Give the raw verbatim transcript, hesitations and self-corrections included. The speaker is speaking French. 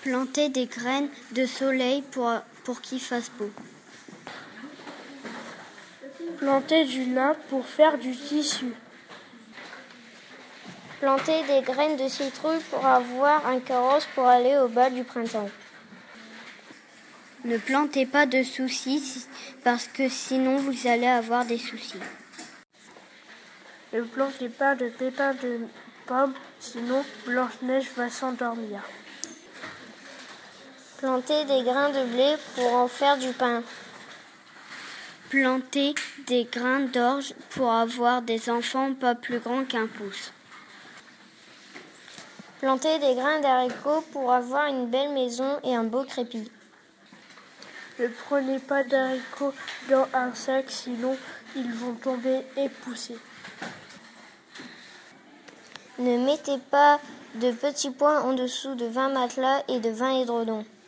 Planter des graines de soleil pour, pour qu'il fasse beau. Planter du lin pour faire du tissu. Planter des graines de citrouille pour avoir un carrosse pour aller au bal du printemps. Ne plantez pas de soucis parce que sinon vous allez avoir des soucis. Ne plantez pas de pépins de pommes, sinon Blanche-Neige va s'endormir. Planter des grains de blé pour en faire du pain. Planter des grains d'orge pour avoir des enfants pas plus grands qu'un pouce. Planter des grains d'haricots pour avoir une belle maison et un beau crépi. Ne prenez pas d'haricots dans un sac, sinon ils vont tomber et pousser. Ne mettez pas de petits pois en dessous de vingt matelas et de vingt édredons.